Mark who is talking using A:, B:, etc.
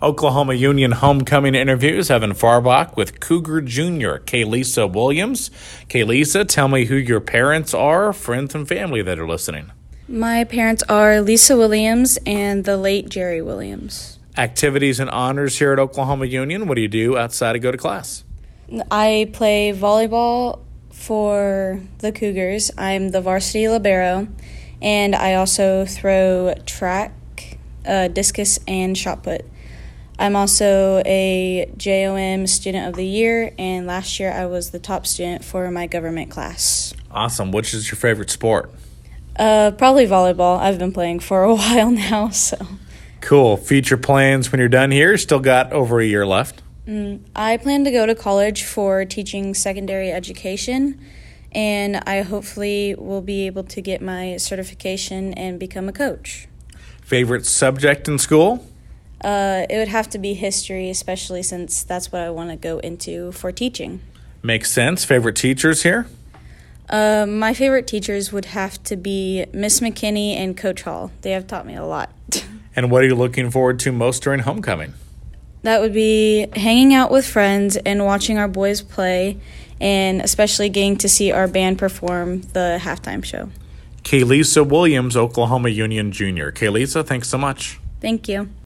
A: Oklahoma Union homecoming interviews. Evan Farbach with Cougar Jr., Kaylisa Williams. Kaylisa, tell me who your parents are, friends and family that are listening.
B: My parents are Lisa Williams and the late Jerry Williams.
A: Activities and honors here at Oklahoma Union. What do you do outside of go to class?
B: I play volleyball for the Cougars. I'm the varsity libero, and I also throw track, discus, and shot put. I'm also a JOM Student of the Year, and last year I was the top student for my government class.
A: Awesome. Which is your favorite sport?
B: Probably volleyball. I've been playing for a while now, so.
A: Cool. Future plans when you're done here? Still got over a year left.
B: I plan to go to college for teaching secondary education, and I hopefully will be able to get my certification and become a coach.
A: Favorite subject in school?
B: It would have to be history, especially since that's what I want to go into for teaching.
A: Makes sense. Favorite teachers here?
B: My favorite teachers would have to be Miss McKinney and Coach Hall. They have taught me a lot.
A: And what are you looking forward to most during homecoming?
B: That would be hanging out with friends and watching our boys play, and especially getting to see our band perform the halftime show.
A: Kaylisa Williams, Oklahoma Union Jr. Kaylisa, thanks so much.
B: Thank you.